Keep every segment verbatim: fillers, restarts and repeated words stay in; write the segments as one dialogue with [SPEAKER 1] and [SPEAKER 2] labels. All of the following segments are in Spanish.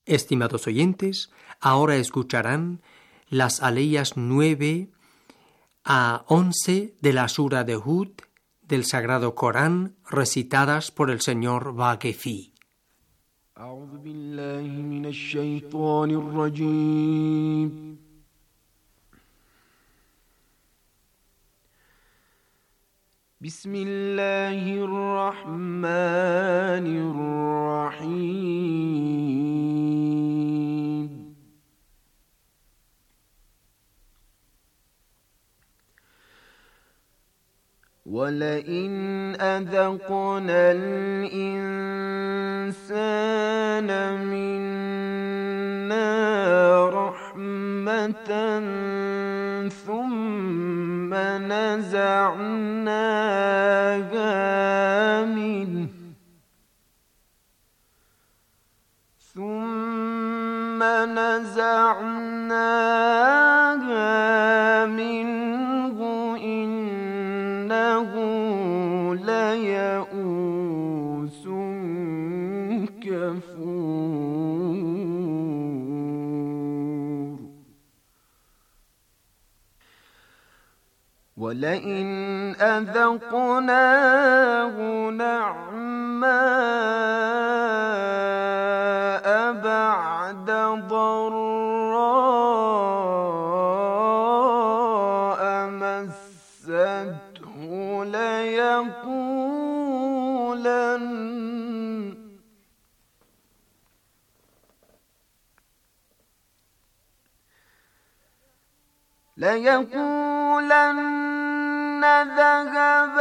[SPEAKER 1] Estimados oyentes, ahora escucharán las aleyas nueve a once de la Sura de Hud del Sagrado Corán, recitadas por el señor Vaquefi.
[SPEAKER 2] أعوذ بالله من الشيطان الرجيم. بسم الله الرحمن الرحيم. ولئن أذقنا الإنسان منا رحمة ثم نزعناها منه ثم نزعناها منه إنه ليئوس كفور. ولئن أذقناه نعماء بعد ضراء مسته ليقولن ليقولن ذهب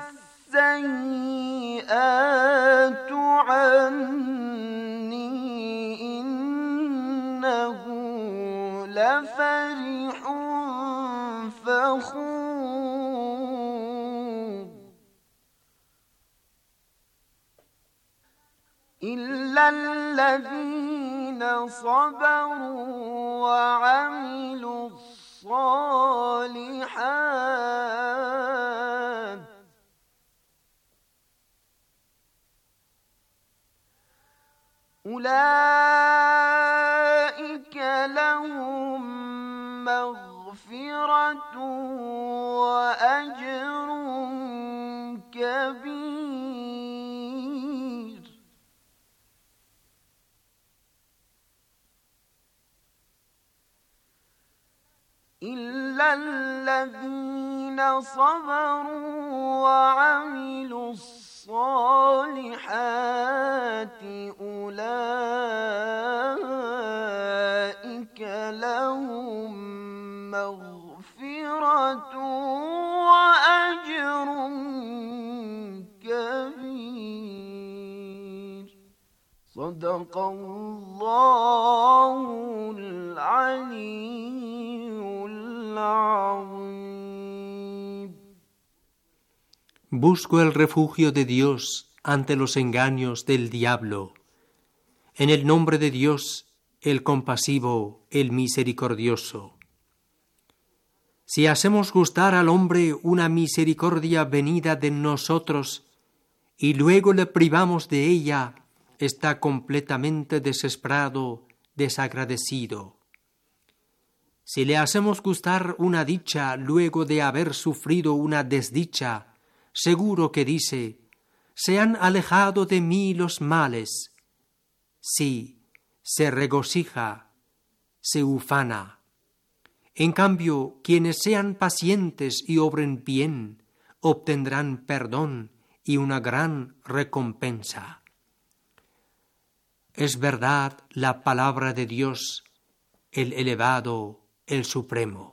[SPEAKER 2] السيئات عني إنه لفرح فخور. إلا الذين صبروا وعملوا الصالحات أولئك لهم مغفرة وأجر كبير. إلا الذين صبروا وعملوا الصالحات أولئك لهم مغفرة وأجر كبير. صدق الله العلي العظيم.
[SPEAKER 1] Busco el refugio de Dios ante los engaños del diablo. En el nombre de Dios, el compasivo, el misericordioso. Si hacemos gustar al hombre una misericordia venida de nosotros y luego le privamos de ella, está completamente desesperado, desagradecido. Si le hacemos gustar una dicha luego de haber sufrido una desdicha, seguro que dice: se han alejado de mí los males. Sí, se regocija, se ufana. En cambio, quienes sean pacientes y obren bien, obtendrán perdón y una gran recompensa. Es verdad la palabra de Dios, el elevado, el Supremo.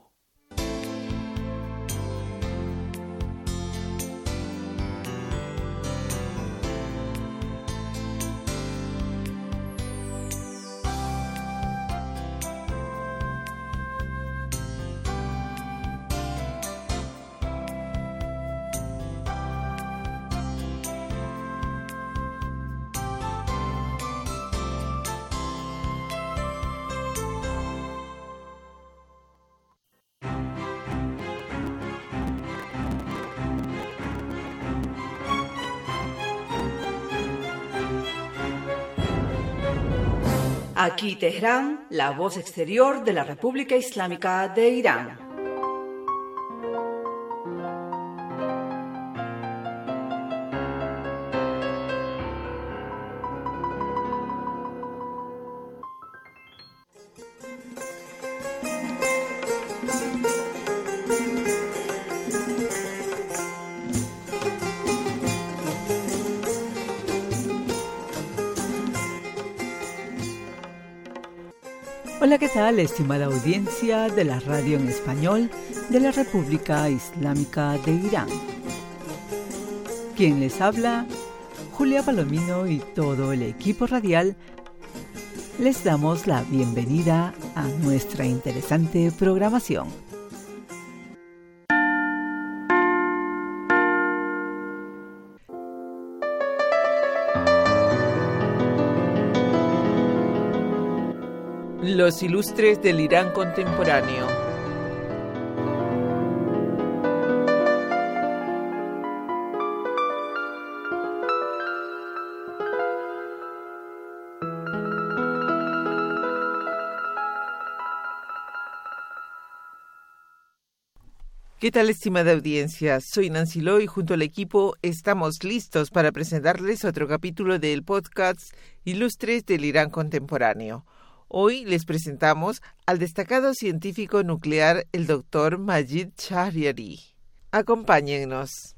[SPEAKER 3] Aquí Teherán, la voz exterior de la República Islámica de Irán.
[SPEAKER 4] Hola, ¿qué tal, estimada audiencia de la radio en español de la República Islámica de Irán? Quien les habla, Julia Palomino y todo el equipo radial, les damos la bienvenida a nuestra interesante programación.
[SPEAKER 5] Los ilustres del Irán contemporáneo. ¿Qué tal, estimada audiencia? Soy Nancy Lo y junto al equipo estamos listos para presentarles otro capítulo del podcast Ilustres del Irán contemporáneo. Hoy les presentamos al destacado científico nuclear, el doctor Majid Shahriari. Acompáñennos.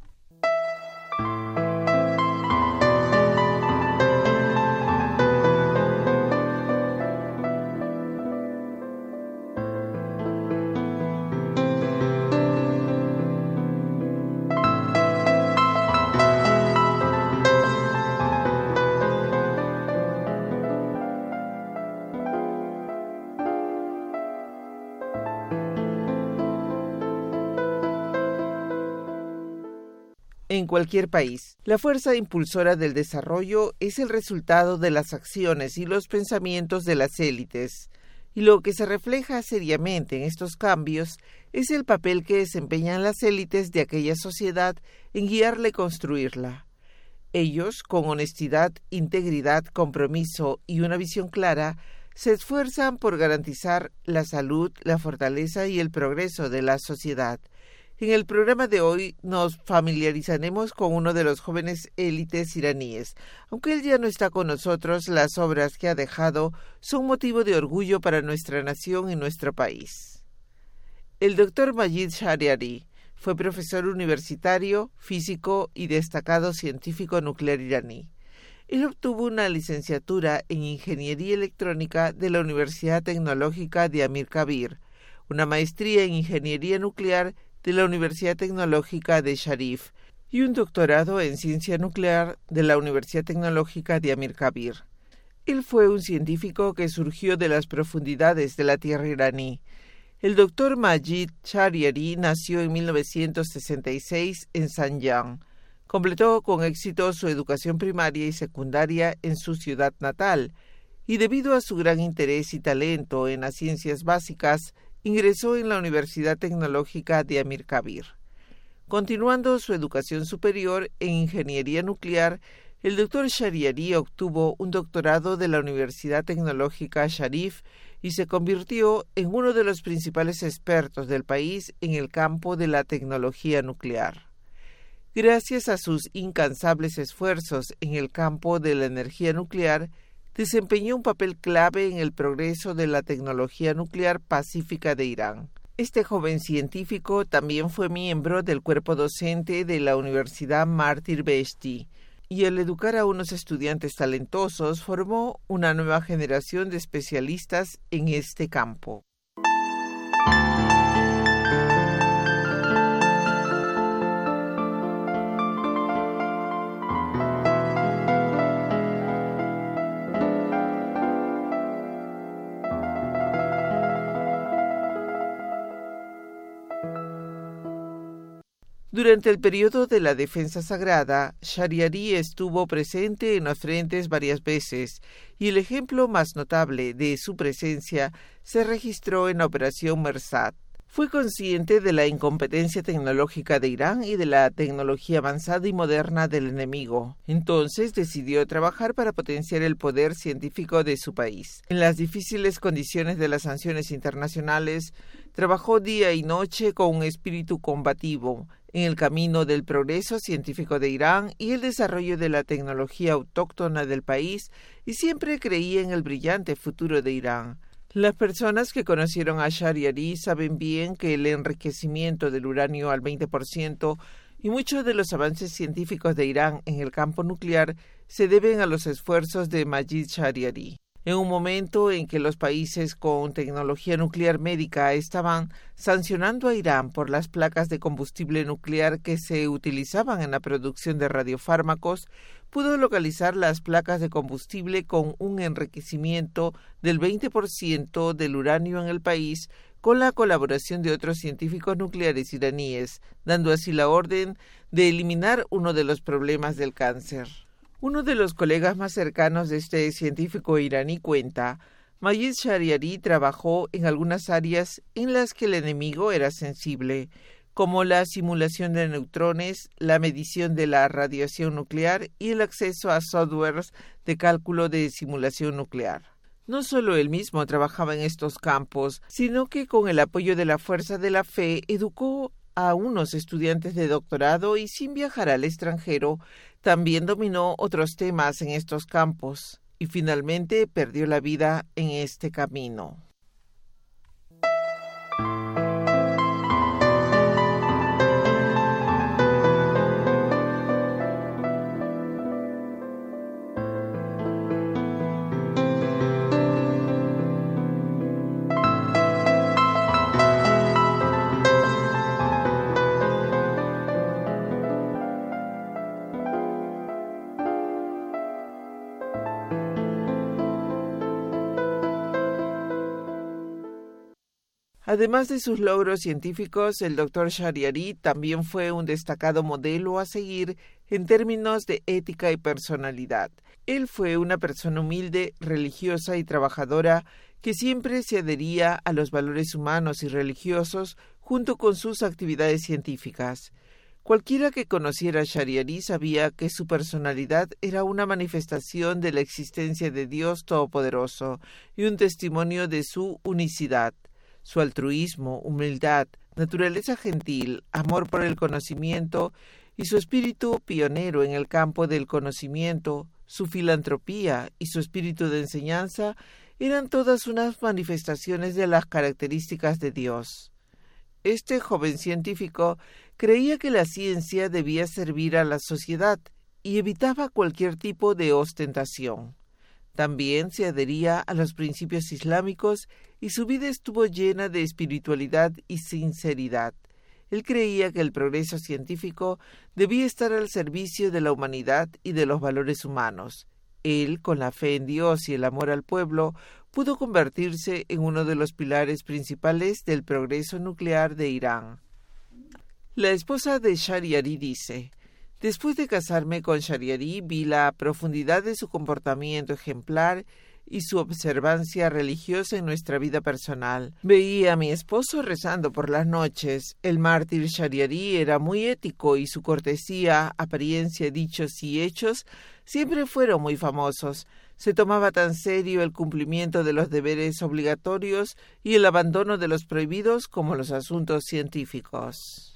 [SPEAKER 5] En cualquier país, la fuerza impulsora del desarrollo es el resultado de las acciones y los pensamientos de las élites, y lo que se refleja seriamente en estos cambios es el papel que desempeñan las élites de aquella sociedad en guiarla y construirla. Ellos, con honestidad, integridad, compromiso y una visión clara, se esfuerzan por garantizar la salud, la fortaleza y el progreso de la sociedad. En el programa de hoy nos familiarizaremos con uno de los jóvenes élites iraníes. Aunque él ya no está con nosotros, las obras que ha dejado son motivo de orgullo para nuestra nación y nuestro país. El doctor Majid Shahriari fue profesor universitario, físico y destacado científico nuclear iraní. Él obtuvo una licenciatura en Ingeniería Electrónica de la Universidad Tecnológica de Amir Kabir, una maestría en Ingeniería Nuclear de la Universidad Tecnológica de Sharif y un doctorado en Ciencia Nuclear de la Universidad Tecnológica de Amir Kabir. Él fue un científico que surgió de las profundidades de la tierra iraní. El doctor Majid Shahriari nació en mil novecientos sesenta y seis en Zanjan. Completó con éxito su educación primaria y secundaria en su ciudad natal, y debido a su gran interés y talento en las ciencias básicas, ingresó en la Universidad Tecnológica de Amir Kabir. Continuando su educación superior en Ingeniería Nuclear, el doctor Shahriari obtuvo un doctorado de la Universidad Tecnológica Sharif y se convirtió en uno de los principales expertos del país en el campo de la tecnología nuclear. Gracias a sus incansables esfuerzos en el campo de la energía nuclear, desempeñó un papel clave en el progreso de la tecnología nuclear pacífica de Irán. Este joven científico también fue miembro del cuerpo docente de la Universidad Martyr Beheshti, y al educar a unos estudiantes talentosos formó una nueva generación de especialistas en este campo. Durante el periodo de la defensa sagrada, Shahriari estuvo presente en los frentes varias veces, y el ejemplo más notable de su presencia se registró en la Operación Mersat. Fue consciente de la incompetencia tecnológica de Irán y de la tecnología avanzada y moderna del enemigo. Entonces decidió trabajar para potenciar el poder científico de su país. En las difíciles condiciones de las sanciones internacionales, trabajó día y noche con un espíritu combativo en el camino del progreso científico de Irán y el desarrollo de la tecnología autóctona del país, y siempre creía en el brillante futuro de Irán. Las personas que conocieron a Shariari saben bien que el enriquecimiento del uranio al veinte por ciento y muchos de los avances científicos de Irán en el campo nuclear se deben a los esfuerzos de Majid Shariari. En un momento en que los países con tecnología nuclear médica estaban sancionando a Irán por las placas de combustible nuclear que se utilizaban en la producción de radiofármacos, pudo localizar las placas de combustible con un enriquecimiento del veinte por ciento del uranio en el país, con la colaboración de otros científicos nucleares iraníes, dando así la orden de eliminar uno de los problemas del cáncer. Uno de los colegas más cercanos de este científico iraní cuenta: Majid Shariari trabajó en algunas áreas en las que el enemigo era sensible, como la simulación de neutrones, la medición de la radiación nuclear y el acceso a softwares de cálculo de simulación nuclear. No solo él mismo trabajaba en estos campos, sino que con el apoyo de la Fuerza de la Fe educó a unos estudiantes de doctorado y, sin viajar al extranjero, también dominó otros temas en estos campos y finalmente perdió la vida en este camino. Además de sus logros científicos, el doctor Shariari también fue un destacado modelo a seguir en términos de ética y personalidad. Él fue una persona humilde, religiosa y trabajadora que siempre se adhería a los valores humanos y religiosos junto con sus actividades científicas. Cualquiera que conociera a Shariari sabía que su personalidad era una manifestación de la existencia de Dios Todopoderoso y un testimonio de su unicidad. Su altruismo, humildad, naturaleza gentil, amor por el conocimiento y su espíritu pionero en el campo del conocimiento, su filantropía y su espíritu de enseñanza eran todas unas manifestaciones de las características de Dios. Este joven científico creía que la ciencia debía servir a la sociedad y evitaba cualquier tipo de ostentación. También se adhería a los principios islámicos y su vida estuvo llena de espiritualidad y sinceridad. Él creía que el progreso científico debía estar al servicio de la humanidad y de los valores humanos. Él, con la fe en Dios y el amor al pueblo, pudo convertirse en uno de los pilares principales del progreso nuclear de Irán. La esposa de Shariari dice: después de casarme con Shariari, vi la profundidad de su comportamiento ejemplar y su observancia religiosa en nuestra vida personal. Veía a mi esposo rezando por las noches. El mártir Shariari era muy ético y su cortesía, apariencia, dichos y hechos siempre fueron muy famosos. Se tomaba tan serio el cumplimiento de los deberes obligatorios y el abandono de los prohibidos como los asuntos científicos.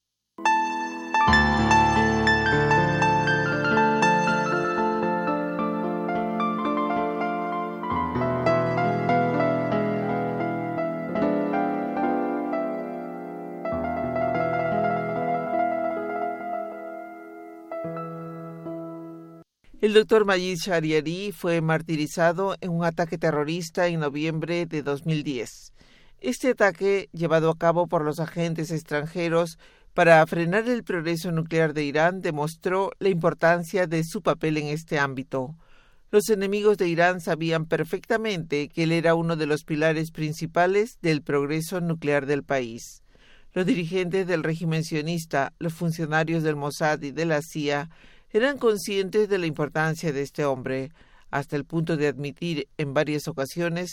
[SPEAKER 5] El doctor Majid Shariari fue martirizado en un ataque terrorista en noviembre de dos mil diez. Este ataque, llevado a cabo por los agentes extranjeros para frenar el progreso nuclear de Irán, demostró la importancia de su papel en este ámbito. Los enemigos de Irán sabían perfectamente que él era uno de los pilares principales del progreso nuclear del país. Los dirigentes del régimen sionista, los funcionarios del Mossad y de la C I A eran conscientes de la importancia de este hombre, hasta el punto de admitir en varias ocasiones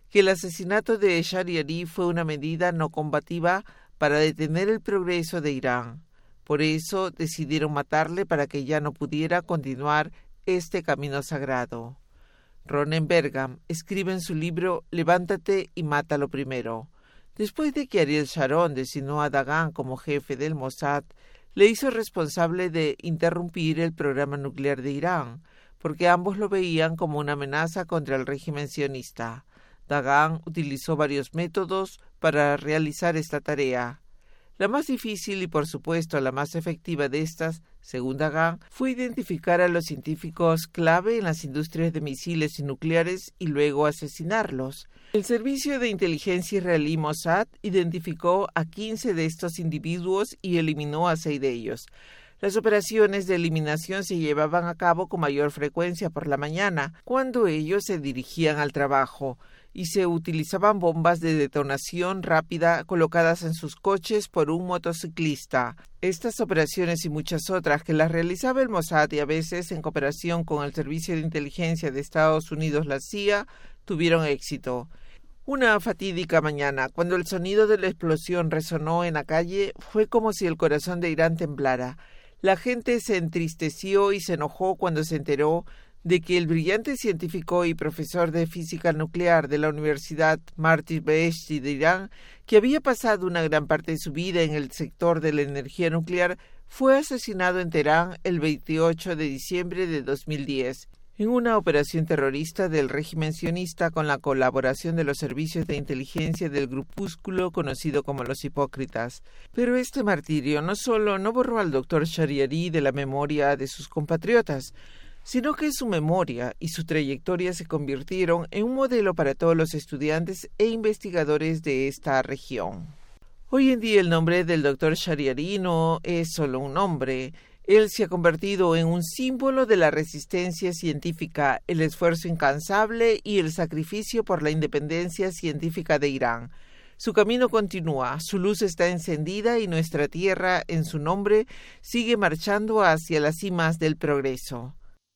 [SPEAKER 5] que el asesinato de Shariari fue una medida no combativa para detener el progreso de Irán. Por eso decidieron matarle para que ya no pudiera continuar este camino sagrado. Ronen Bergam escribe en su libro Levántate y mátalo primero. Después de que Ariel Sharon designó a Dagan como jefe del Mossad, le hizo responsable de interrumpir el programa nuclear de Irán, porque ambos lo veían como una amenaza contra el régimen sionista. Dagan utilizó varios métodos para realizar esta tarea. La más difícil y, por supuesto, la más efectiva de estas, según Dagan, fue identificar a los científicos clave en las industrias de misiles y nucleares y luego asesinarlos. El servicio de inteligencia israelí Mossad identificó a quince de estos individuos y eliminó a seis de ellos. Las operaciones de eliminación se llevaban a cabo con mayor frecuencia por la mañana, cuando ellos se dirigían al trabajo, y se utilizaban bombas de detonación rápida colocadas en sus coches por un motociclista. Estas operaciones y muchas otras que las realizaba el Mossad y a veces en cooperación con el Servicio de Inteligencia de Estados Unidos, la C I A, tuvieron éxito. Una fatídica mañana, cuando el sonido de la explosión resonó en la calle, fue como si el corazón de Irán temblara. La gente se entristeció y se enojó cuando se enteró de que el brillante científico y profesor de física nuclear de la Universidad Marty Beheshti de Irán, que había pasado una gran parte de su vida en el sector de la energía nuclear, fue asesinado en Teherán el veintiocho de diciembre de dos mil diez, en una operación terrorista del régimen sionista con la colaboración de los servicios de inteligencia del grupúsculo conocido como los hipócritas. Pero este martirio no solo no borró al doctor Shariari de la memoria de sus compatriotas, sino que su memoria y su trayectoria se convirtieron en un modelo para todos los estudiantes e investigadores de esta región. Hoy en día el nombre del doctor Shariari no es solo un nombre. Él se ha convertido en un símbolo de la resistencia científica, el esfuerzo incansable y el sacrificio por la independencia científica de Irán. Su camino continúa, su luz está encendida y nuestra tierra, en su nombre, sigue marchando hacia las cimas del progreso.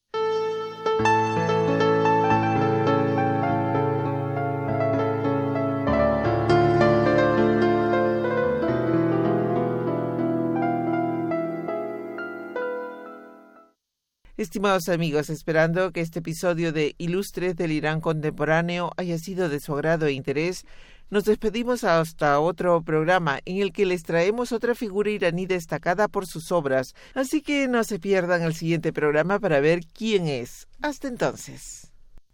[SPEAKER 5] Estimados amigos, esperando que este episodio de Ilustres del Irán Contemporáneo haya sido de su agrado e interés, nos despedimos hasta otro programa en el que les traemos otra figura iraní destacada por sus obras, así que no se pierdan el siguiente programa para ver quién es. Hasta entonces.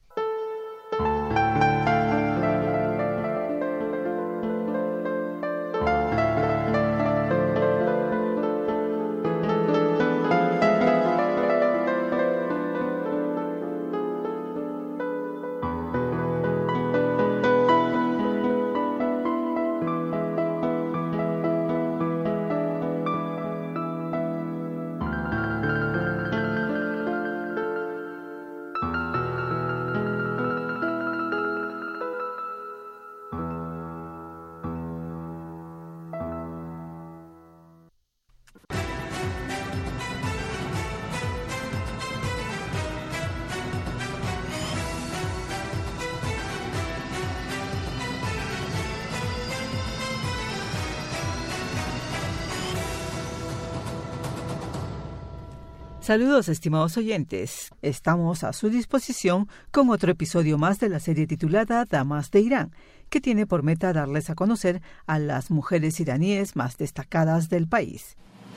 [SPEAKER 4] Saludos, estimados oyentes. Estamos a su disposición con otro episodio más de la serie titulada Damas de Irán, que tiene por meta darles a conocer a las mujeres iraníes más destacadas del país.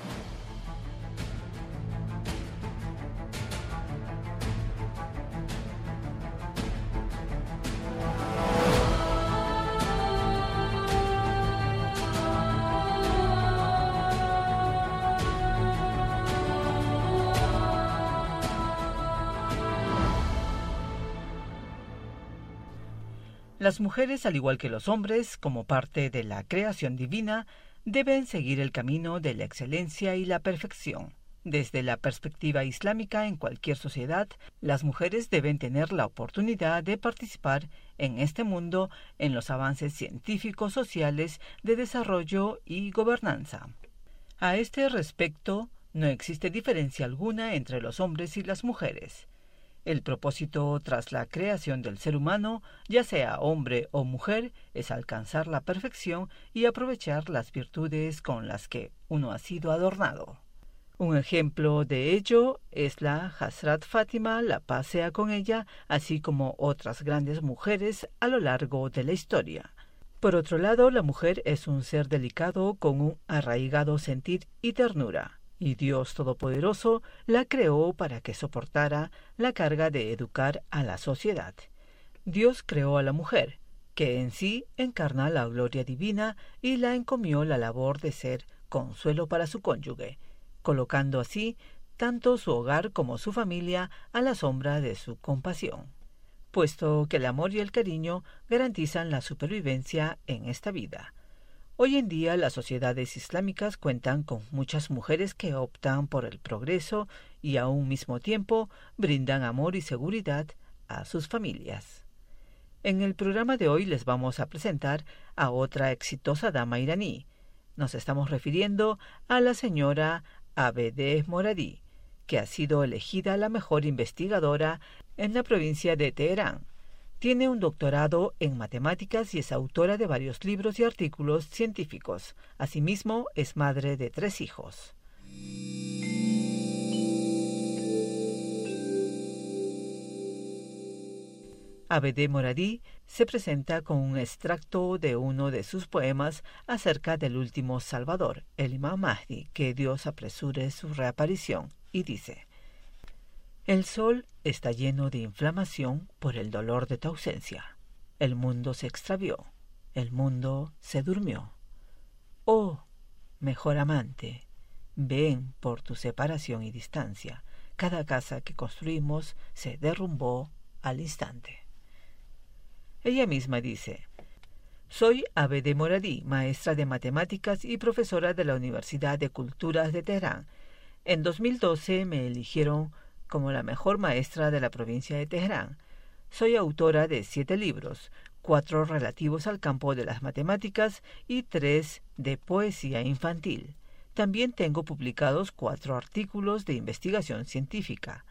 [SPEAKER 4] Las mujeres, al igual que los hombres, como parte de la creación divina, deben seguir el camino de la excelencia y la perfección. Desde la perspectiva islámica, en cualquier sociedad, las mujeres deben tener la oportunidad de participar en este mundo en los avances científicos, sociales, de desarrollo y gobernanza. A este respecto, no existe diferencia alguna entre los hombres y las mujeres. El propósito tras la creación del ser humano, ya sea hombre o mujer, es alcanzar la perfección y aprovechar las virtudes con las que uno ha sido adornado. Un ejemplo de ello es la Hazrat Fátima, la paz sea con ella, así como otras grandes mujeres a lo largo de la historia. Por otro lado, la mujer es un ser delicado con un arraigado sentir y ternura. Y Dios Todopoderoso la creó para que soportara la carga de educar a la sociedad. Dios creó a la mujer, que en sí encarna la gloria divina y la encomió la labor de ser consuelo para su cónyuge, colocando así tanto su hogar como su familia a la sombra de su compasión, puesto que el amor y el cariño garantizan la supervivencia en esta vida. Hoy en día las sociedades islámicas cuentan con muchas mujeres que optan por el progreso y a un mismo tiempo brindan amor y seguridad a sus familias. En el programa de hoy les vamos a presentar a otra exitosa dama iraní. Nos estamos refiriendo a la señora Abedeh Moradi, que ha sido elegida la mejor investigadora en la provincia de Teherán. Tiene un doctorado en matemáticas y es autora de varios libros y artículos científicos. Asimismo, es madre de tres hijos. Abedeh Moradi se presenta con un extracto de uno de sus poemas acerca del último Salvador, el Imam Mahdi, que Dios apresure su reaparición, y dice: El sol está lleno de inflamación por el dolor de tu ausencia. El mundo se extravió, el mundo se durmió. Oh, mejor amante, ven por tu separación y distancia. Cada casa que construimos se derrumbó al instante. Ella misma dice: Soy Abedeh Moradi, maestra de matemáticas y profesora de la Universidad de Culturas de Teherán. En dos mil doce me eligieron como la mejor maestra de la provincia de Teherán. Soy autora de siete libros, cuatro relativos al campo de las matemáticas y tres de poesía infantil. También tengo publicados cuatro artículos de investigación científica.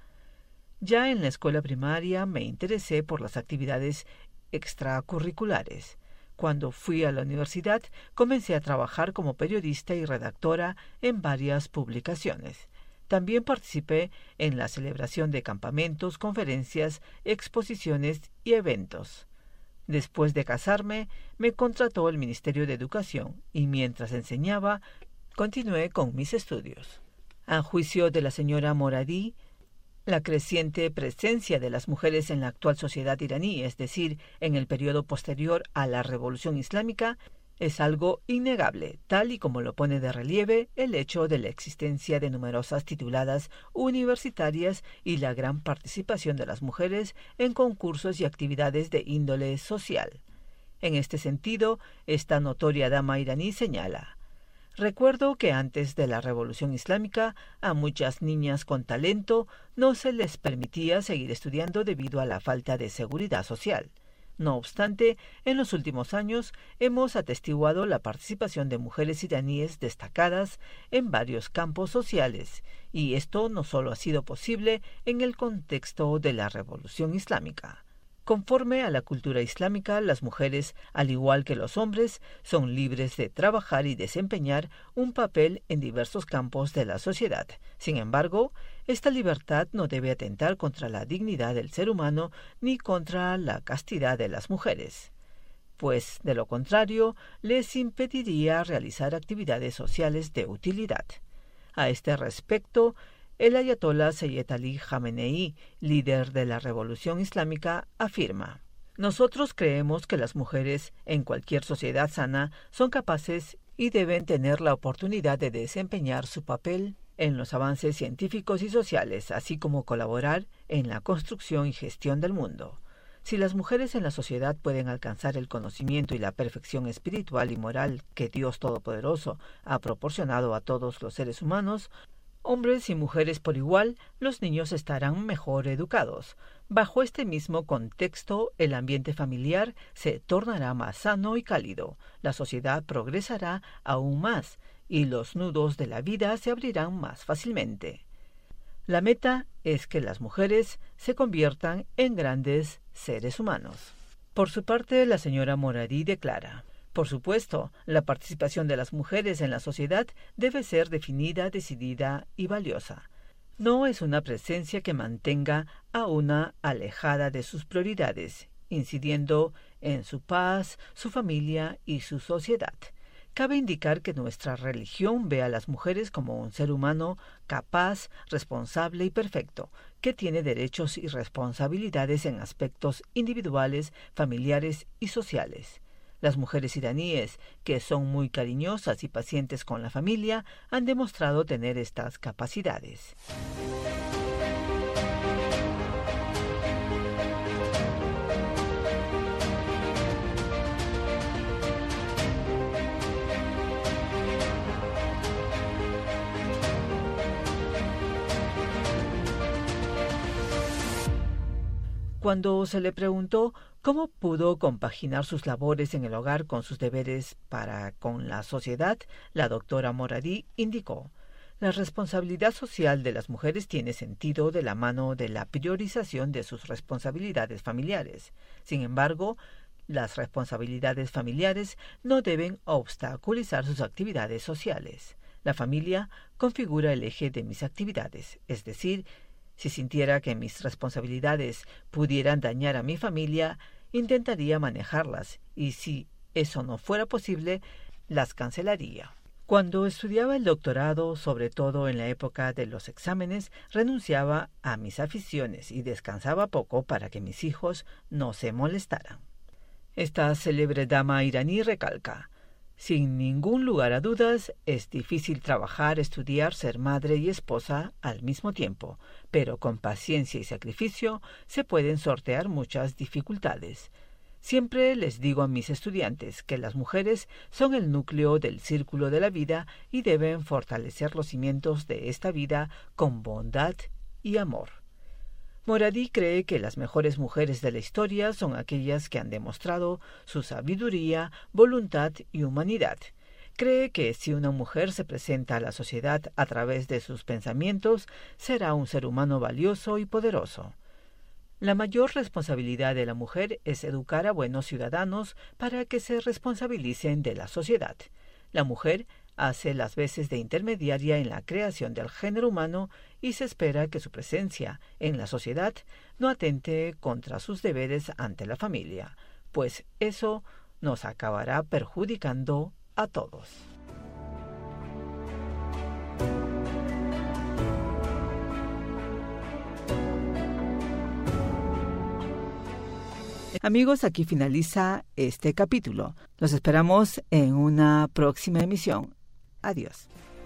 [SPEAKER 4] Ya en la escuela primaria me interesé por las actividades extracurriculares. Cuando fui a la universidad, comencé a trabajar como periodista y redactora en varias publicaciones. También participé en la celebración de campamentos, conferencias, exposiciones y eventos. Después de casarme, me contrató el Ministerio de Educación y mientras enseñaba, continué con mis estudios. A juicio de la señora Moradi, la creciente presencia de las mujeres en la actual sociedad iraní, es decir, en el periodo posterior a la Revolución Islámica, es algo innegable, tal y como lo pone de relieve el hecho de la existencia de numerosas tituladas universitarias y la gran participación de las mujeres en concursos y actividades de índole social. En este sentido, esta notoria dama iraní señala: Recuerdo que antes de la Revolución Islámica a muchas niñas con talento no se les permitía seguir estudiando debido a la falta de seguridad social. No obstante, en los últimos años hemos atestiguado la participación de mujeres iraníes destacadas en varios campos sociales, y esto no solo ha sido posible en el contexto de la Revolución Islámica. Conforme a la cultura islámica, las mujeres, al igual que los hombres, son libres de trabajar y desempeñar un papel en diversos campos de la sociedad. Sin embargo, esta libertad no debe atentar contra la dignidad del ser humano ni contra la castidad de las mujeres, pues, de lo contrario, les impediría realizar actividades sociales de utilidad. A este respecto, el ayatolá Seyyed Ali Jamenei, líder de la Revolución Islámica, afirma: Nosotros creemos que las mujeres, en cualquier sociedad sana, son capaces y deben tener la oportunidad de desempeñar su papel en los avances científicos y sociales, así como colaborar en la construcción y gestión del mundo. Si las mujeres en la sociedad pueden alcanzar el conocimiento y la perfección espiritual y moral que Dios Todopoderoso ha proporcionado a todos los seres humanos, hombres y mujeres por igual, los niños estarán mejor educados. Bajo este mismo contexto, el ambiente familiar se tornará más sano y cálido, la sociedad progresará aún más y los nudos de la vida se abrirán más fácilmente. La meta es que las mujeres se conviertan en grandes seres humanos. Por su parte, la señora Moradi declara: por supuesto, la participación de las mujeres en la sociedad debe ser definida, decidida y valiosa. No es una presencia que mantenga a una alejada de sus prioridades, incidiendo en su paz, su familia y su sociedad. Cabe indicar que nuestra religión ve a las mujeres como un ser humano capaz, responsable y perfecto, que tiene derechos y responsabilidades en aspectos individuales, familiares y sociales. Las mujeres iraníes, que son muy cariñosas y pacientes con la familia, han demostrado tener estas capacidades. Cuando se le preguntó cómo pudo compaginar sus labores en el hogar con sus deberes para con la sociedad, la doctora Moradi indicó: la responsabilidad social de las mujeres tiene sentido de la mano de la priorización de sus responsabilidades familiares. Sin embargo, las responsabilidades familiares no deben obstaculizar sus actividades sociales. La familia configura el eje de mis actividades, es decir, si sintiera que mis responsabilidades pudieran dañar a mi familia, intentaría manejarlas y si eso no fuera posible, las cancelaría. Cuando estudiaba el doctorado, sobre todo en la época de los exámenes, renunciaba a mis aficiones y descansaba poco para que mis hijos no se molestaran. Esta célebre dama iraní recalca: sin ningún lugar a dudas, es difícil trabajar, estudiar, ser madre y esposa al mismo tiempo, pero con paciencia y sacrificio se pueden sortear muchas dificultades. Siempre les digo a mis estudiantes que las mujeres son el núcleo del círculo de la vida y deben fortalecer los cimientos de esta vida con bondad y amor. Moradi cree que las mejores mujeres de la historia son aquellas que han demostrado su sabiduría, voluntad y humanidad. Cree que si una mujer se presenta a la sociedad a través de sus pensamientos, será un ser humano valioso y poderoso. La mayor responsabilidad de la mujer es educar a buenos ciudadanos para que se responsabilicen de la sociedad. La mujer hace las veces de intermediaria en la creación del género humano y se espera que su presencia en la sociedad no atente contra sus deberes ante la familia, pues eso nos acabará perjudicando a todos. Amigos, aquí finaliza este capítulo. Los esperamos en una próxima emisión. Adiós.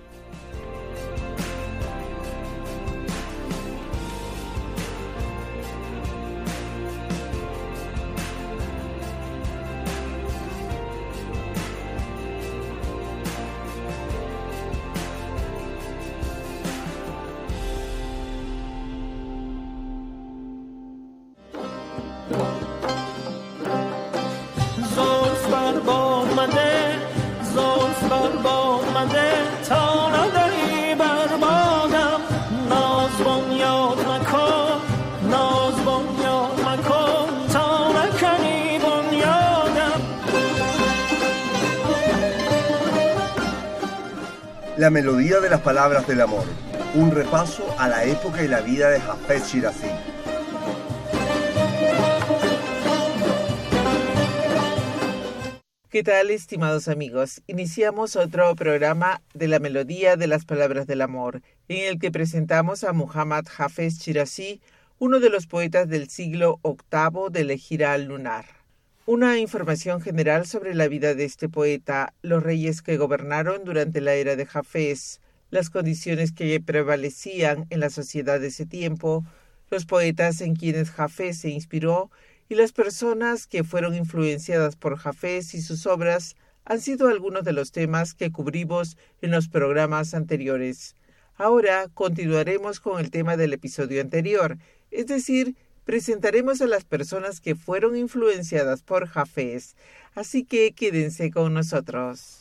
[SPEAKER 6] La melodía de las palabras del amor, un repaso a la época y la vida de Hafez Shirazi.
[SPEAKER 5] ¿Qué tal, estimados amigos? Iniciamos otro programa de la melodía de las palabras del amor, en el que presentamos a Muhammad Hafez Shirazi, uno de los poetas del siglo octavo de la Hijra lunar. Una información general sobre la vida de este poeta, los reyes que gobernaron durante la era de Hafez, las condiciones que prevalecían en la sociedad de ese tiempo, los poetas en quienes Hafez se inspiró y las personas que fueron influenciadas por Hafez y sus obras han sido algunos de los temas que cubrimos en los programas anteriores. Ahora continuaremos con el tema del episodio anterior, es decir, presentaremos a las personas que fueron influenciadas por Hafez, así que quédense con nosotros.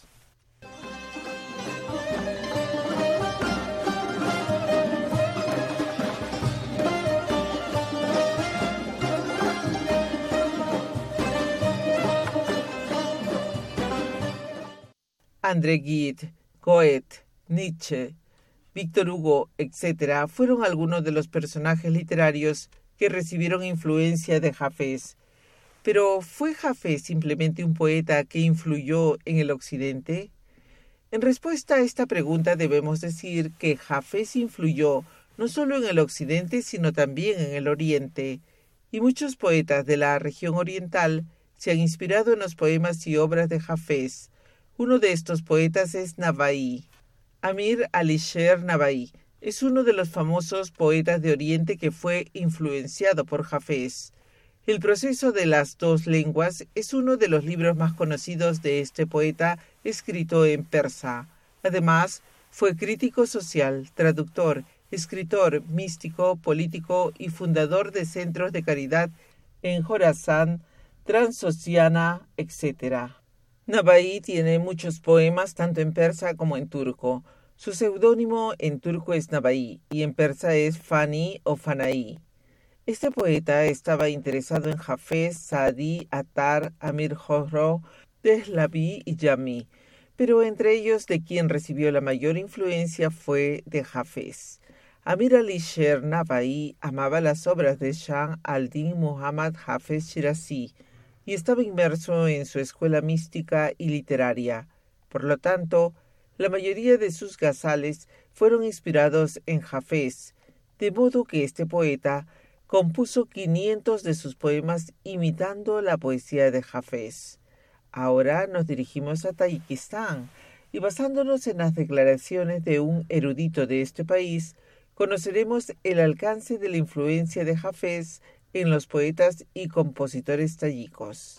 [SPEAKER 5] André Gide, Goethe, Nietzsche, Víctor Hugo, etcétera, fueron algunos de los personajes literarios que recibieron influencia de Hafez. Pero, ¿fue Hafez simplemente un poeta que influyó en el Occidente? En respuesta a esta pregunta debemos decir que Hafez influyó no solo en el Occidente, sino también en el Oriente, y muchos poetas de la región oriental se han inspirado en los poemas y obras de Hafez. Uno de estos poetas es Navaí. Amir Alisher Navaí es uno de los famosos poetas de Oriente que fue influenciado por Hafez. El proceso de las dos lenguas es uno de los libros más conocidos de este poeta, escrito en persa. Además, fue crítico social, traductor, escritor, místico, político y fundador de centros de caridad en Jorasán, Transoxiana, etcétera. Navaí tiene muchos poemas tanto en persa como en turco. Su seudónimo en turco es Navaí y en persa es Fani o Fanaí. Este poeta estaba interesado en Hafez, Saadi, Attar, Amir Khosrow, Dehlaví y Jami, pero entre ellos de quien recibió la mayor influencia fue de Hafez. Amir Alisher Navaí amaba las obras de Shah al-Din Muhammad Hafez Shirazi y estaba inmerso en su escuela mística y literaria. Por lo tanto, la mayoría de sus gazales fueron inspirados en Hafez, de modo que este poeta compuso quinientos de sus poemas imitando la poesía de Hafez. Ahora nos dirigimos a Tayikistán y basándonos en las declaraciones de un erudito de este país, conoceremos el alcance de la influencia de Hafez en los poetas y compositores tayikos.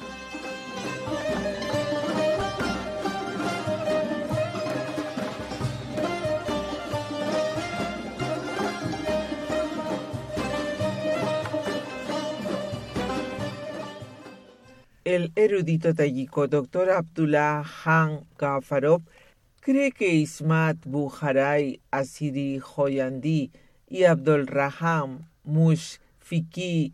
[SPEAKER 5] El erudito tayiko doctor Abdullah Khan Ghafarov cree que Ismat Bukharay Asiri Joyandi y Abdulrahman Mushfiqui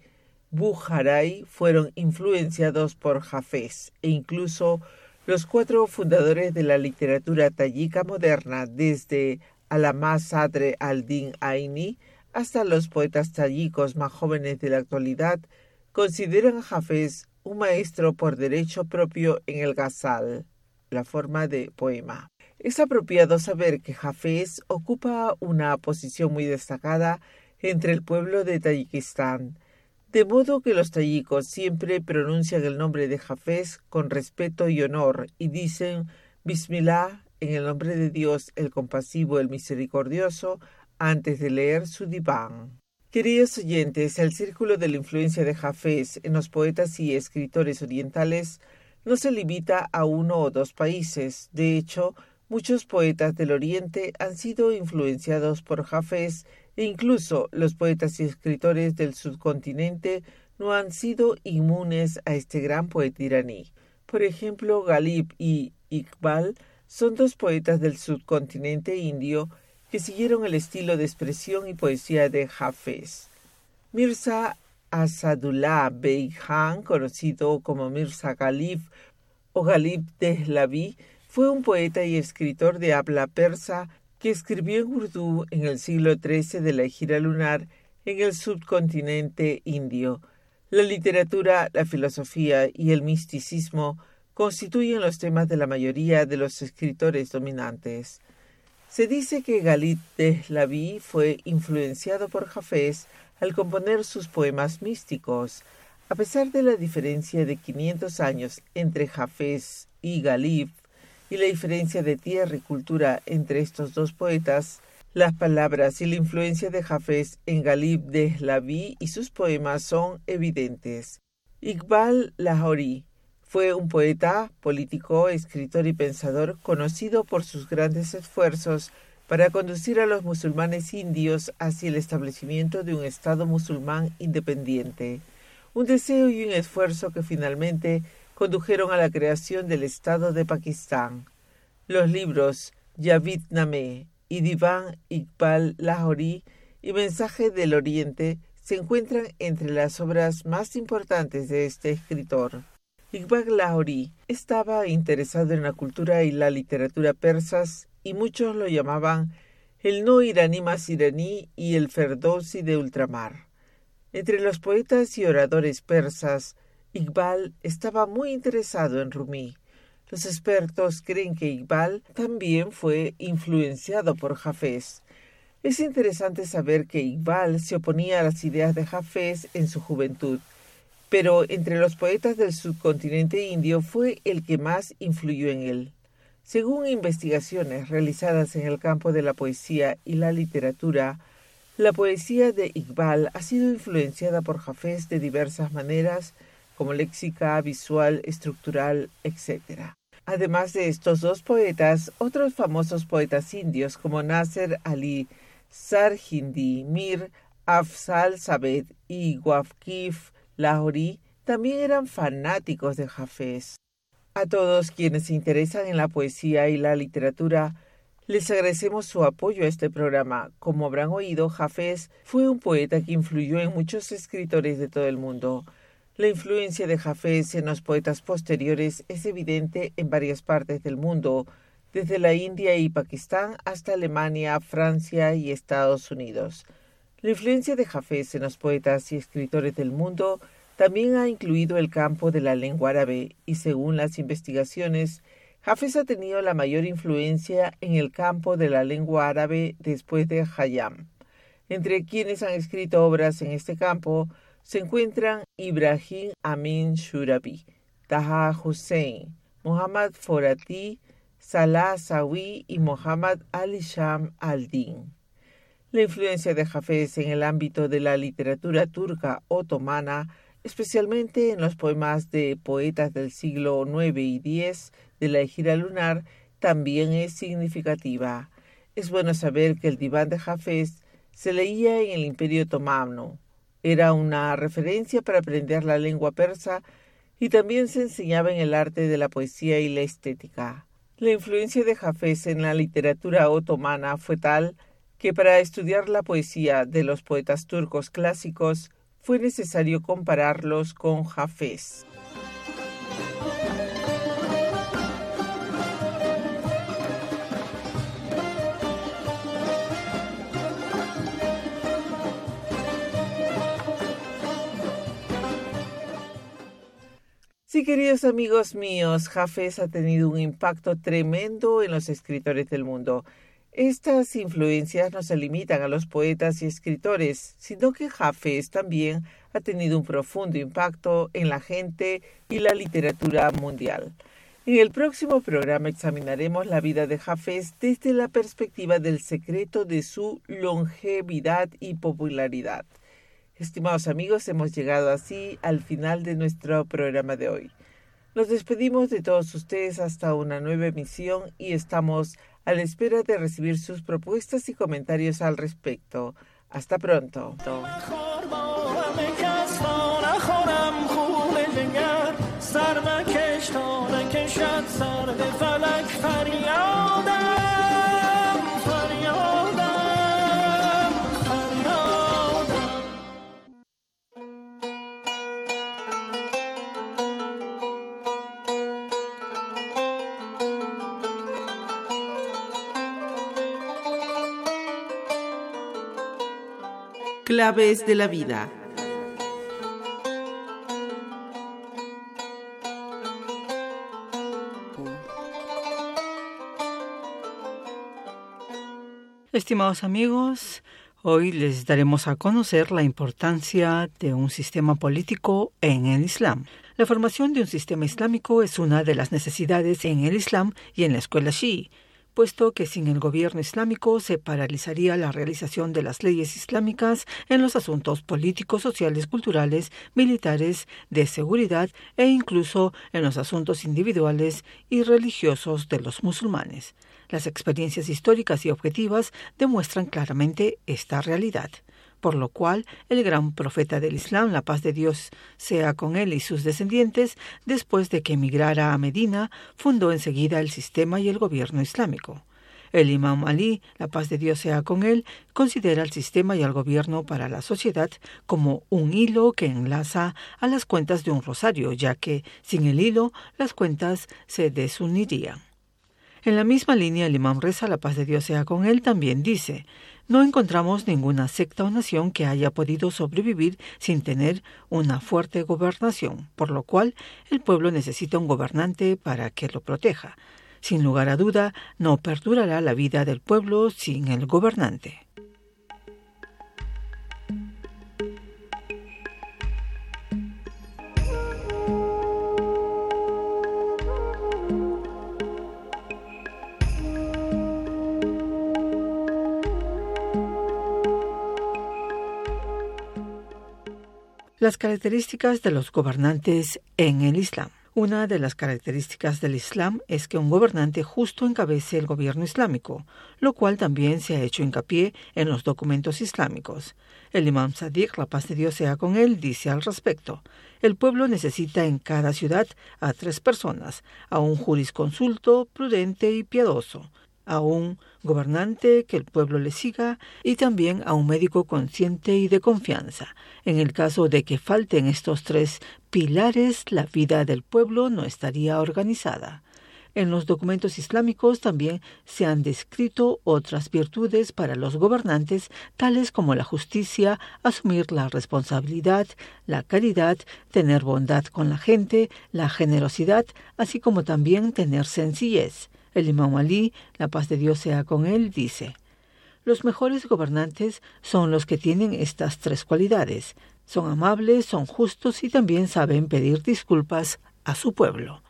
[SPEAKER 5] Bukharay fueron influenciados por Hafez e incluso los cuatro fundadores de la literatura tayika moderna, desde Alama Sadr al-Din Aini hasta los poetas tayikos más jóvenes de la actualidad, consideran a Hafez un maestro por derecho propio en el ghazal, la forma de poema. Es apropiado saber que Hafez ocupa una posición muy destacada entre el pueblo de Tayikistán, de modo que los tayikos siempre pronuncian el nombre de Hafez con respeto y honor y dicen Bismillah, en el nombre de Dios, el compasivo, el misericordioso, antes de leer su diván. Queridos oyentes, el círculo de la influencia de Hafez en los poetas y escritores orientales no se limita a uno o dos países. De hecho, muchos poetas del Oriente han sido influenciados por Hafez e incluso los poetas y escritores del subcontinente no han sido inmunes a este gran poeta iraní. Por ejemplo, Ghalib y Iqbal son dos poetas del subcontinente indio que siguieron el estilo de expresión y poesía de Hafez. Mirza Asadullah Bey Khan, conocido como Mirza Ghalib o Ghalib Dehlaví, fue un poeta y escritor de habla persa que escribió en Urdu en el siglo trece de la Hijra lunar en el subcontinente indio. La literatura, la filosofía y el misticismo constituyen los temas de la mayoría de los escritores dominantes. Se dice que Ghalib Dehlaví fue influenciado por Hafez al componer sus poemas místicos. A pesar de la diferencia de quinientos años entre Hafez y Ghalib y la diferencia de tierra y cultura entre estos dos poetas, las palabras y la influencia de Hafez en Ghalib Dehlaví y sus poemas son evidentes. Iqbal Lahori fue un poeta, político, escritor y pensador conocido por sus grandes esfuerzos para conducir a los musulmanes indios hacia el establecimiento de un Estado musulmán independiente, un deseo y un esfuerzo que finalmente condujeron a la creación del Estado de Pakistán. Los libros Javidnameh y Divan Iqbal Lahori y Mensaje del Oriente se encuentran entre las obras más importantes de este escritor. Iqbal Lahori estaba interesado en la cultura y la literatura persas y muchos lo llamaban el no iraní más iraní y el Ferdowsi de ultramar. Entre los poetas y oradores persas, Iqbal estaba muy interesado en Rumi. Los expertos creen que Iqbal también fue influenciado por Hafez. Es interesante saber que Iqbal se oponía a las ideas de Hafez en su juventud, pero entre los poetas del subcontinente indio fue el que más influyó en él. Según investigaciones realizadas en el campo de la poesía y la literatura, la poesía de Iqbal ha sido influenciada por Hafez de diversas maneras, como léxica, visual, estructural, etcétera. Además de estos dos poetas, otros famosos poetas indios como Nasser Ali, Sarhindi, Mir Afzal Sabed y Waqif Lahori también eran fanáticos de Hafez. A todos quienes se interesan en la poesía y la literatura, les agradecemos su apoyo a este programa. Como habrán oído, Hafez fue un poeta que influyó en muchos escritores de todo el mundo. La influencia de Hafez en los poetas posteriores es evidente en varias partes del mundo, desde la India y Pakistán hasta Alemania, Francia y Estados Unidos. La influencia de Hafez en los poetas y escritores del mundo también ha incluido el campo de la lengua árabe y, según las investigaciones, Hafez ha tenido la mayor influencia en el campo de la lengua árabe después de Khayyam. Entre quienes han escrito obras en este campo se encuentran Ibrahim Amin Shurabi, Taha Hussein, Muhammad Forati, Salah Sawi y Muhammad Ali Sham al-Din. La influencia de Hafez en el ámbito de la literatura turca otomana, especialmente en los poemas de poetas del siglo nueve y diez de la Egira lunar, también es significativa. Es bueno saber que el diván de Hafez se leía en el Imperio Otomano. Era una referencia para aprender la lengua persa y también se enseñaba en el arte de la poesía y la estética. La influencia de Hafez en la literatura otomana fue tal que para estudiar la poesía de los poetas turcos clásicos fue necesario compararlos con Hafez. Sí, queridos amigos míos, Hafez ha tenido un impacto tremendo en los escritores del mundo. Estas influencias no se limitan a los poetas y escritores, sino que Hafez también ha tenido un profundo impacto en la gente y la literatura mundial. En el próximo programa examinaremos la vida de Hafez desde la perspectiva del secreto de su longevidad y popularidad. Estimados amigos, hemos llegado así al final de nuestro programa de hoy. Nos despedimos de todos ustedes hasta una nueva emisión y estamos a la espera de recibir sus propuestas y comentarios al respecto. Hasta pronto. Claves de la vida.
[SPEAKER 4] Estimados amigos, hoy les daremos a conocer la importancia de un sistema político en el Islam. La formación de un sistema islámico es una de las necesidades en el Islam y en la escuela chií, puesto que sin el gobierno islámico se paralizaría la realización de las leyes islámicas en los asuntos políticos, sociales, culturales, militares, de seguridad e incluso en los asuntos individuales y religiosos de los musulmanes. Las experiencias históricas y objetivas demuestran claramente esta realidad, por lo cual el gran profeta del Islam, la paz de Dios sea con él y sus descendientes, después de que emigrara a Medina, fundó enseguida el sistema y el gobierno islámico. El imam Ali, la paz de Dios sea con él, considera el sistema y el gobierno para la sociedad como un hilo que enlaza a las cuentas de un rosario, ya que sin el hilo las cuentas se desunirían. En la misma línea, el imam Reza, la paz de Dios sea con él, también dice: no encontramos ninguna secta o nación que haya podido sobrevivir sin tener una fuerte gobernación, por lo cual el pueblo necesita un gobernante para que lo proteja. Sin lugar a duda, no perdurará la vida del pueblo sin el gobernante. Las características de los gobernantes en el Islam. Una de las características del Islam es que un gobernante justo encabece el gobierno islámico, lo cual también se ha hecho hincapié en los documentos islámicos. El imam Sadiq, la paz de Dios sea con él, dice al respecto: el pueblo necesita en cada ciudad a tres personas, a un jurisconsulto prudente y piadoso, a un gobernante que el pueblo le siga y también a un médico consciente y de confianza. En el caso de que falten estos tres pilares, la vida del pueblo no estaría organizada. En los documentos islámicos también se han descrito otras virtudes para los gobernantes, tales como la justicia, asumir la responsabilidad, la caridad, tener bondad con la gente, la generosidad, así como también tener sencillez. El imam Ali, la paz de Dios sea con él, dice: los mejores gobernantes son los que tienen estas tres cualidades. Son amables, son justos y también saben pedir disculpas a su pueblo.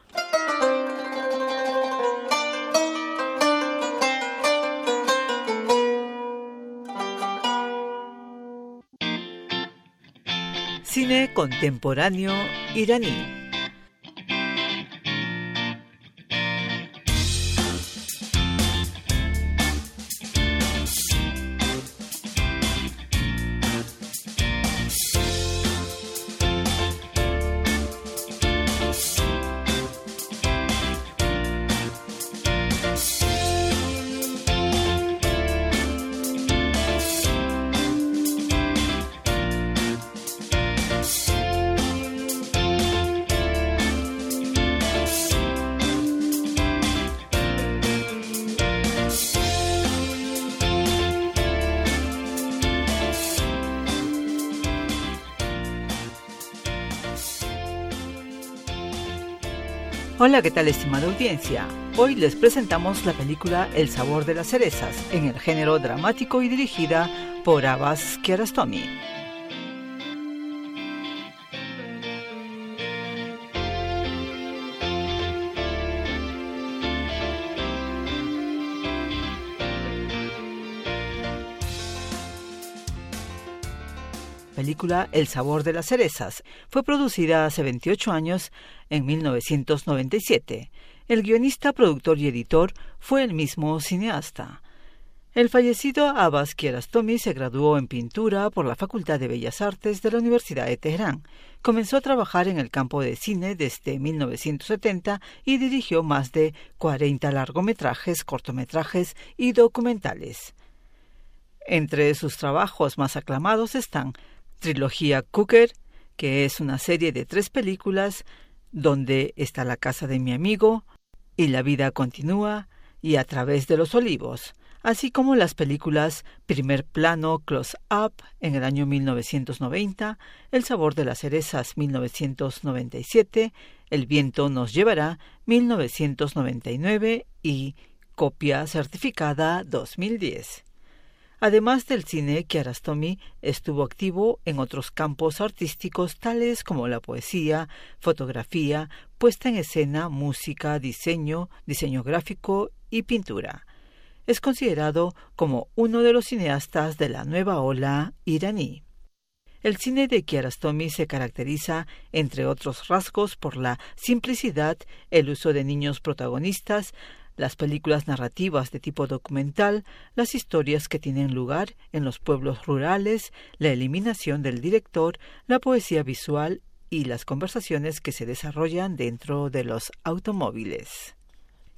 [SPEAKER 4] Cine contemporáneo iraní. Hola, ¿qué tal, estimada audiencia? Hoy les presentamos la película El sabor de las cerezas, en el género dramático y dirigida por Abbas Kiarostami. Película El sabor de las cerezas fue producida hace veintiocho años, en mil novecientos noventa y siete. El guionista, productor y editor fue el mismo cineasta. El fallecido Abbas Kiarostami se graduó en pintura por la Facultad de Bellas Artes de la Universidad de Teherán. Comenzó a trabajar en el campo de cine desde mil novecientos setenta y dirigió más de cuarenta largometrajes, cortometrajes y documentales. Entre sus trabajos más aclamados están Trilogía Cooker, que es una serie de tres películas, Donde está la casa de mi amigo, y La vida continúa, y A través de los olivos, así como las películas Primer plano, Close Up, en el año mil novecientos noventa, El sabor de las cerezas, mil novecientos noventa y siete, El viento nos llevará, mil novecientos noventa y nueve, y Copia certificada, dos mil diez. Además del cine, Kiarostami estuvo activo en otros campos artísticos tales como la poesía, fotografía, puesta en escena, música, diseño, diseño gráfico y pintura. Es considerado como uno de los cineastas de la nueva ola iraní. El cine de Kiarostami se caracteriza, entre otros rasgos, por la simplicidad, el uso de niños protagonistas, las películas narrativas de tipo documental, las historias que tienen lugar en los pueblos rurales, la eliminación del director, la poesía visual y las conversaciones que se desarrollan dentro de los automóviles.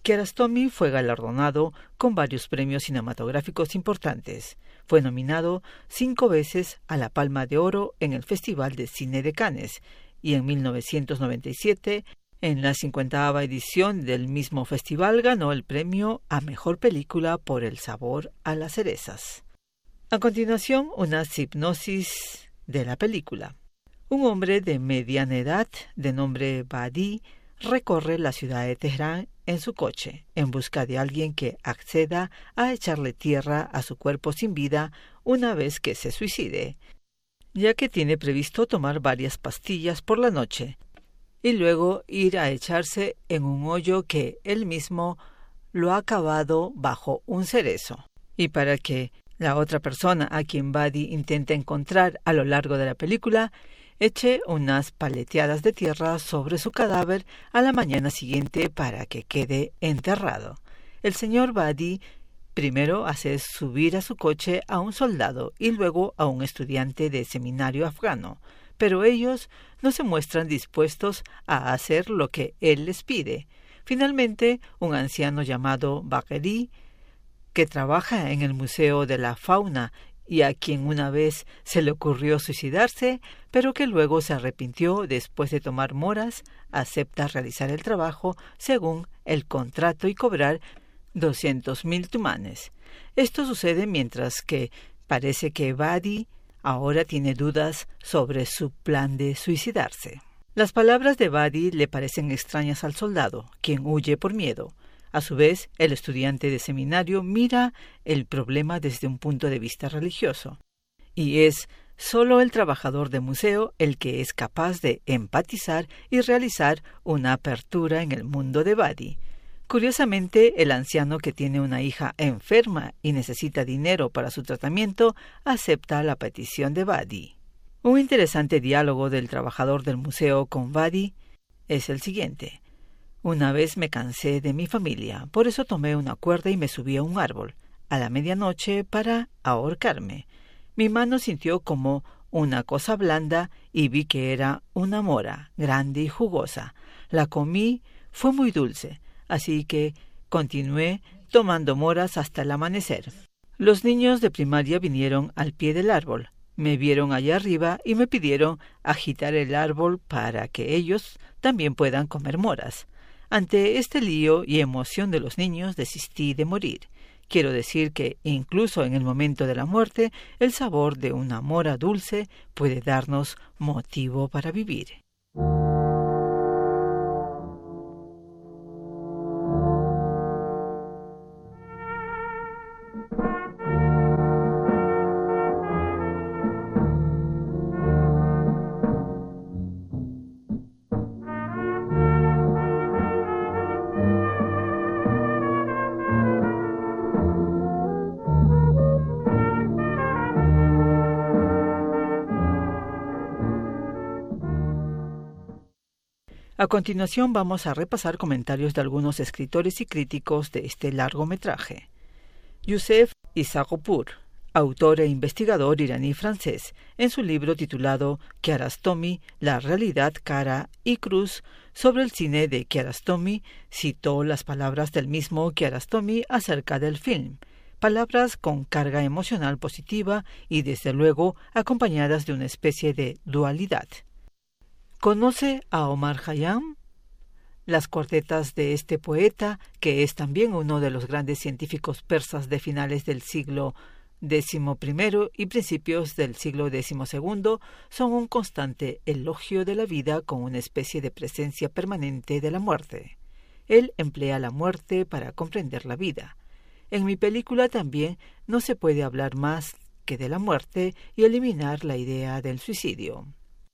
[SPEAKER 4] Kiarostami fue galardonado con varios premios cinematográficos importantes. Fue nominado cinco veces a la Palma de Oro en el Festival de Cine de Cannes y en mil novecientos noventa y siete, en la cincuentava edición del mismo festival, ganó el premio a Mejor Película por El sabor a las cerezas. A continuación, una hipnosis de la película. Un hombre de mediana edad, de nombre Badi, recorre la ciudad de Teherán en su coche, en busca de alguien que acceda a echarle tierra a su cuerpo sin vida una vez que se suicide, ya que tiene previsto tomar varias pastillas por la noche y luego ir a echarse en un hoyo que él mismo lo ha cavado bajo un cerezo. Y para que la otra persona a quien Badi intenta encontrar a lo largo de la película eche unas paleteadas de tierra sobre su cadáver a la mañana siguiente para que quede enterrado. El señor Badi primero hace subir a su coche a un soldado y luego a un estudiante de seminario afgano, pero ellos no se muestran dispuestos a hacer lo que él les pide. Finalmente, un anciano llamado Bagheri, que trabaja en el Museo de la Fauna y a quien una vez se le ocurrió suicidarse, pero que luego se arrepintió después de tomar moras, acepta realizar el trabajo según el contrato y cobrar doscientos mil tumanes. Esto sucede mientras que parece que Badi ahora tiene dudas sobre su plan de suicidarse. Las palabras de Badi le parecen extrañas al soldado, quien huye por miedo. A su vez, el estudiante de seminario mira el problema desde un punto de vista religioso. Y es solo el trabajador de museo el que es capaz de empatizar y realizar una apertura en el mundo de Badi. Curiosamente, el anciano que tiene una hija enferma y necesita dinero para su tratamiento acepta la petición de Badi. Un interesante diálogo del trabajador del museo con Badi es el siguiente. Una vez me cansé de mi familia, por eso tomé una cuerda y me subí a un árbol, a la medianoche, para ahorcarme. Mi mano sintió como una cosa blanda y vi que era una mora, grande y jugosa. La comí, fue muy dulce, así que continué tomando moras hasta el amanecer. Los niños de primaria vinieron al pie del árbol, me vieron allá arriba y me pidieron agitar el árbol para que ellos también puedan comer moras. Ante este lío y emoción de los niños desistí de morir. Quiero decir que incluso en el momento de la muerte, el sabor de una mora dulce puede darnos motivo para vivir. A continuación vamos a repasar comentarios de algunos escritores y críticos de este largometraje. Youssef Issaghpour, autor e investigador iraní-francés, en su libro titulado Kiarostami, la realidad, cara y cruz, sobre el cine de Kiarostami, citó las palabras del mismo Kiarostami acerca del film, palabras con carga emocional positiva y desde luego acompañadas de una especie de dualidad. ¿Conoce a Omar Khayyam? Las cuartetas de este poeta, que es también uno de los grandes científicos persas de finales del siglo décimo primero y principios del siglo décimo segundo, son un constante elogio de la vida con una especie de presencia permanente de la muerte. Él emplea la muerte para comprender la vida. En mi película también no se puede hablar más que de la muerte y eliminar la idea del suicidio.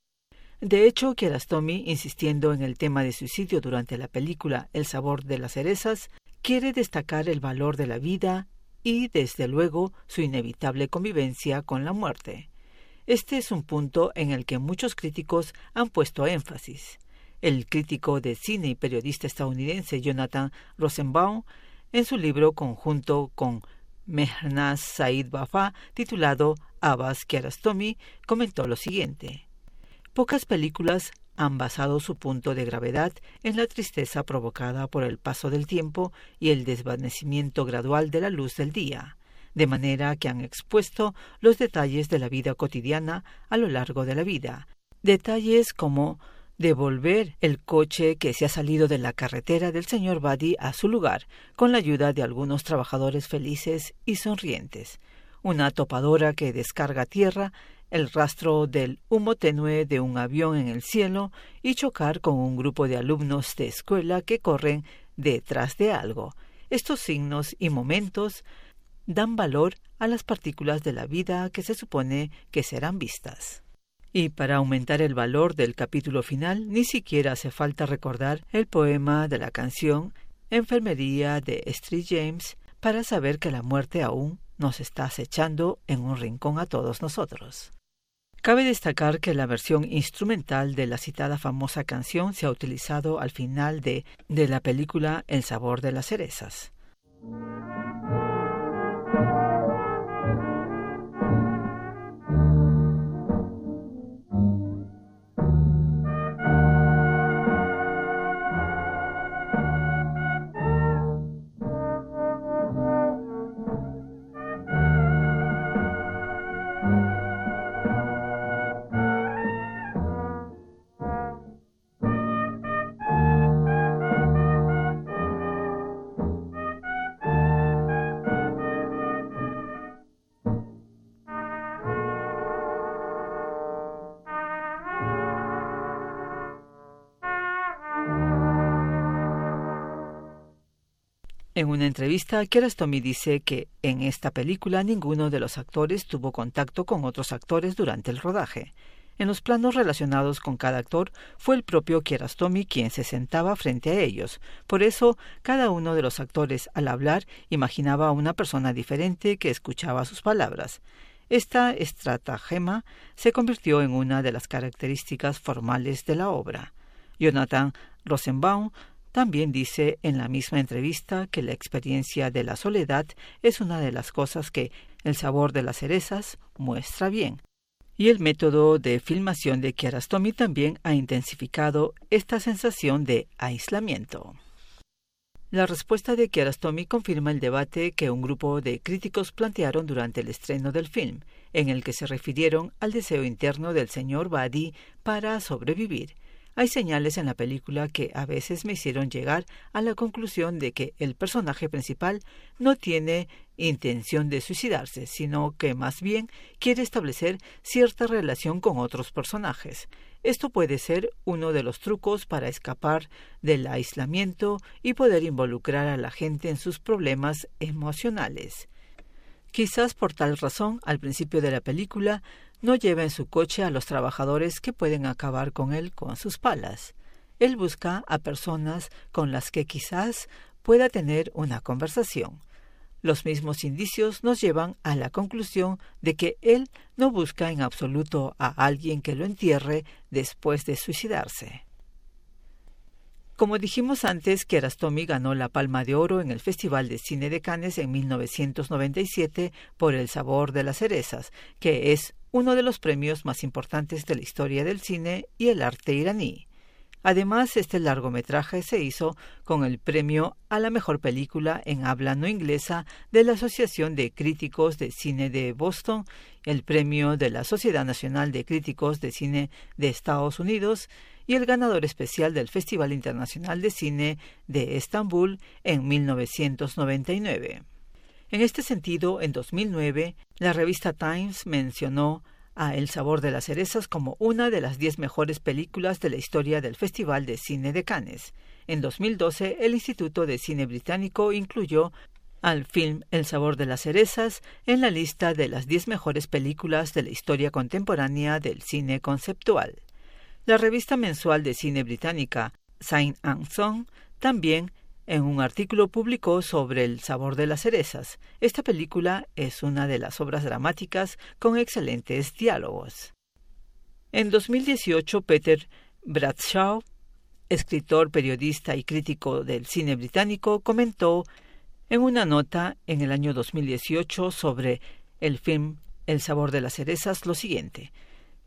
[SPEAKER 4] De hecho, Kiarostami, insistiendo en el tema de suicidio durante la película El sabor de las cerezas, quiere destacar el valor de la vida y, desde luego, su inevitable convivencia con la muerte. Este es un punto en el que muchos críticos han puesto énfasis. El crítico de cine y periodista estadounidense Jonathan Rosenbaum, en su libro conjunto con Mehnaz Said Wafa, titulado Abbas Kiarostami, comentó lo siguiente. Pocas películas han basado su punto de gravedad en la tristeza provocada por el paso del tiempo y el desvanecimiento gradual de la luz del día, de manera que han expuesto los detalles de la vida cotidiana a lo largo de la vida, detalles como devolver el coche que se ha salido de la carretera del señor Buddy a su lugar, con la ayuda de algunos trabajadores felices y sonrientes, una topadora que descarga tierra, el rastro del humo tenue de un avión en el cielo y chocar con un grupo de alumnos de escuela que corren detrás de algo. Estos signos y momentos dan valor a las partículas de la vida que se supone que serán vistas. Y para aumentar el valor del capítulo final, ni siquiera hace falta recordar el poema de la canción Enfermería de Street James para saber que la muerte aún nos está acechando en un rincón a todos nosotros. Cabe destacar que la versión instrumental de la citada famosa canción se ha utilizado al final de, de la película El sabor de las cerezas. En una entrevista, Kiarostami dice que en esta película ninguno de los actores tuvo contacto con otros actores durante el rodaje. En los planos relacionados con cada actor fue el propio Kiarostami quien se sentaba frente a ellos. Por eso, cada uno de los actores al hablar imaginaba a una persona diferente que escuchaba sus palabras. Esta estratagema se convirtió en una de las características formales de la obra. Jonathan Rosenbaum también dice en la misma entrevista que la experiencia de la soledad es una de las cosas que El sabor de las cerezas muestra bien. Y el método de filmación de Kiarostami también ha intensificado esta sensación de aislamiento. La respuesta de Kiarostami confirma el debate que un grupo de críticos plantearon durante el estreno del film, en el que se refirieron al deseo interno del señor Buddy para sobrevivir. Hay señales en la película que a veces me hicieron llegar a la conclusión de que el personaje principal no tiene intención de suicidarse, sino que más bien quiere establecer cierta relación con otros personajes. Esto puede ser uno de los trucos para escapar del aislamiento y poder involucrar a la gente en sus problemas emocionales. Quizás por tal razón, al principio de la película, no lleva en su coche a los trabajadores que pueden acabar con él con sus palas. Él busca a personas con las que quizás pueda tener una conversación. Los mismos indicios nos llevan a la conclusión de que él no busca en absoluto a alguien que lo entierre después de suicidarse. Como dijimos antes, Kiarostami ganó la Palma de Oro en el Festival de Cine de Cannes en mil novecientos noventa y siete por El sabor de las cerezas, que es uno de los premios más importantes de la historia del cine y el arte iraní. Además, este largometraje se hizo con el premio a la mejor película en habla no inglesa de la Asociación de Críticos de Cine de Boston, el premio de la Sociedad Nacional de Críticos de Cine de Estados Unidos y el ganador especial del Festival Internacional de Cine de Estambul en mil novecientos noventa y nueve. En este sentido, en dos mil nueve, la revista Times mencionó a El sabor de las cerezas como una de las diez mejores películas de la historia del Festival de Cine de Cannes. En dos mil doce, el Instituto de Cine Británico incluyó al film El sabor de las cerezas en la lista de las diez mejores películas de la historia contemporánea del cine conceptual. La revista mensual de cine británica Sign and Song también en un artículo publicó sobre El sabor de las cerezas. Esta película es una de las obras dramáticas con excelentes diálogos. En dos mil dieciocho, Peter Bradshaw, escritor, periodista y crítico del cine británico, comentó en una nota en el año dos mil dieciocho sobre el film El sabor de las cerezas lo siguiente: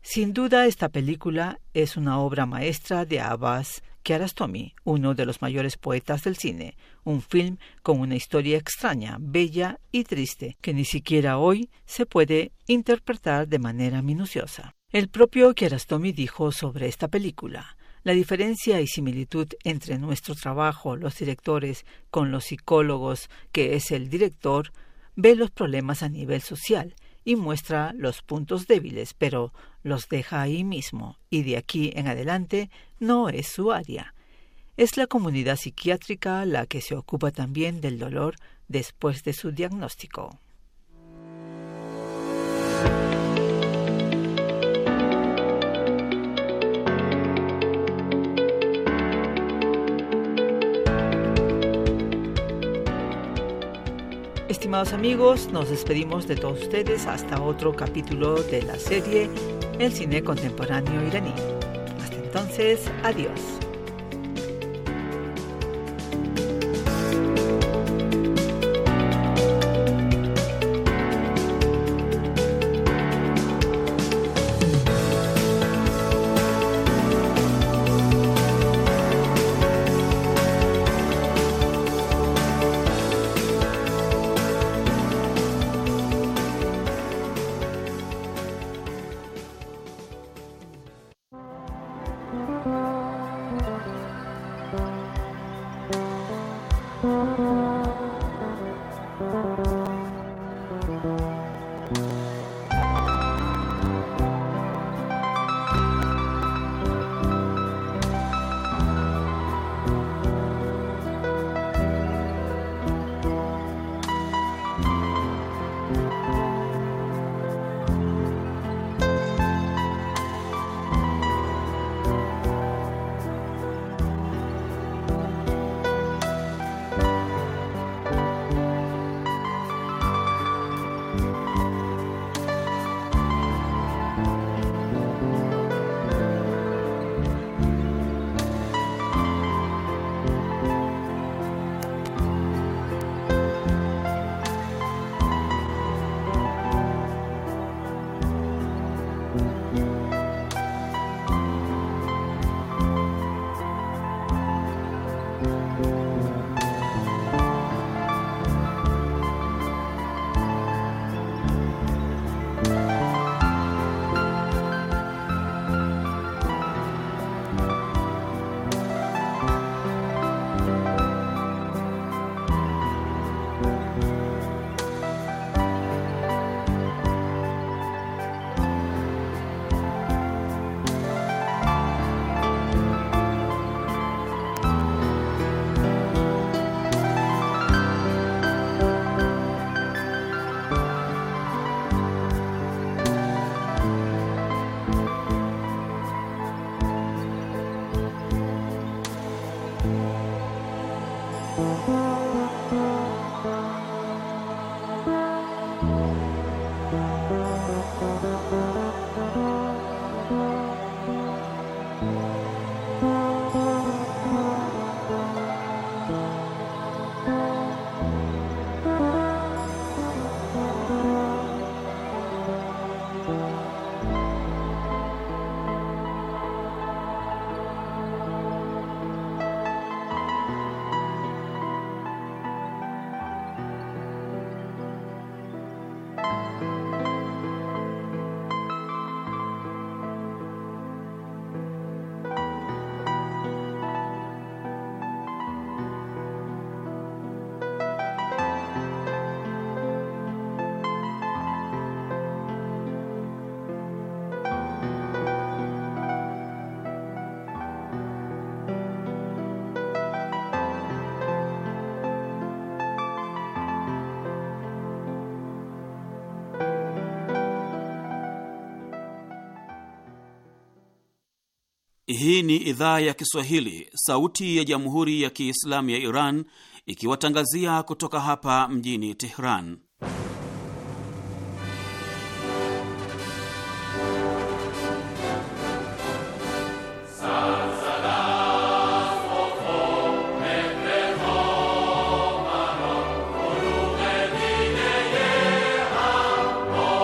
[SPEAKER 4] Sin duda, esta película es una obra maestra de Abbas Kiarostami, uno de los mayores poetas del cine, un film con una historia extraña, bella y triste, que ni siquiera hoy se puede interpretar de manera minuciosa. El propio Kiarostami dijo sobre esta película: la diferencia y similitud entre nuestro trabajo, los directores, con los psicólogos, que es el director, ve los problemas a nivel social y muestra los puntos débiles, pero los deja ahí mismo, y de aquí en adelante no es su área. Es la comunidad psiquiátrica la que se ocupa también del dolor después de su diagnóstico. Estimados amigos, nos despedimos de todos ustedes hasta otro capítulo de la serie El cine contemporáneo iraní. Hasta entonces, adiós.
[SPEAKER 7] Hii ni idhaa ya Kiswahili, sauti ya Jamhuri ya Kiislamu ya Iran, ikiwatangazia kutoka hapa mjini Tehran.